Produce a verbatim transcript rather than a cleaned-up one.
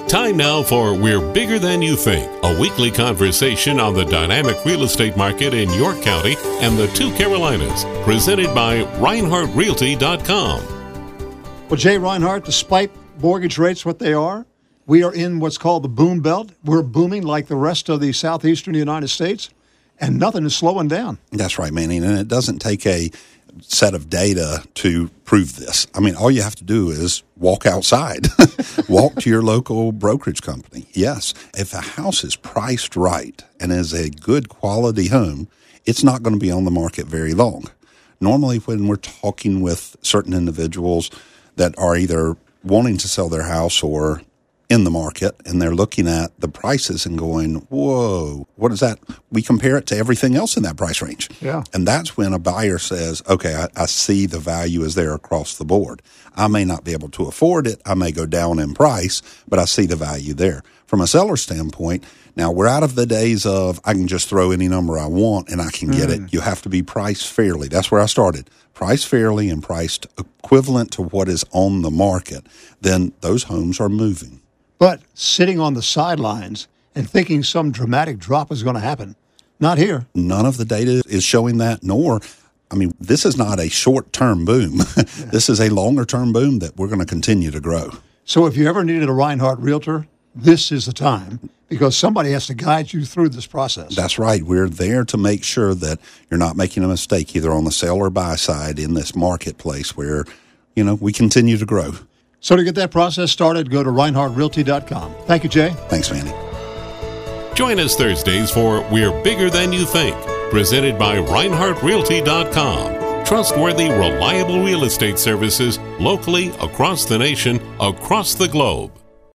Time now for We're Bigger Than You Think, a weekly conversation on the dynamic real estate market in York County and the two Carolinas, presented by Reinhardt Realty dot com. Well, Jay Reinhardt, despite mortgage rates what they are, we are in what's called the boom belt. We're booming like the rest of the southeastern United States, and nothing is slowing down. That's right, Manny, and it doesn't take a set of data to prove this. I mean, all you have to do is walk outside, walk to your local brokerage company. Yes, if a house is priced right and is a good quality home, it's not going to be on the market very long. Normally, when we're talking with certain individuals that are either wanting to sell their house or in the market, and they're looking at the prices and going, whoa, what is that? We compare it to everything else in that price range. Yeah. And that's when a buyer says, okay, I, I see the value is there across the board. I may not be able to afford it. I may go down in price, but I see the value there. From a seller standpoint, now we're out of the days of I can just throw any number I want and I can get mm. it. You have to be priced fairly. That's where I started. Priced fairly and priced equivalent to what is on the market. Then those homes are moving. But sitting on the sidelines and thinking some dramatic drop is going to happen, not here. None of the data is showing that, nor, I mean, this is not a short-term boom. Yeah. This is a longer-term boom that we're going to continue to grow. So if you ever needed a Reinhardt Realtor, this is the time, because somebody has to guide you through this process. That's right. We're there to make sure that you're not making a mistake either on the sell or buy side in this marketplace where, you know, we continue to grow. So to get that process started, go to Reinhardt Realty dot com. Thank you, Jay. Thanks, Manny. Join us Thursdays for We're Bigger Than You Think, presented by Reinhardt Realty dot com. Trustworthy, reliable real estate services locally, across the nation, across the globe.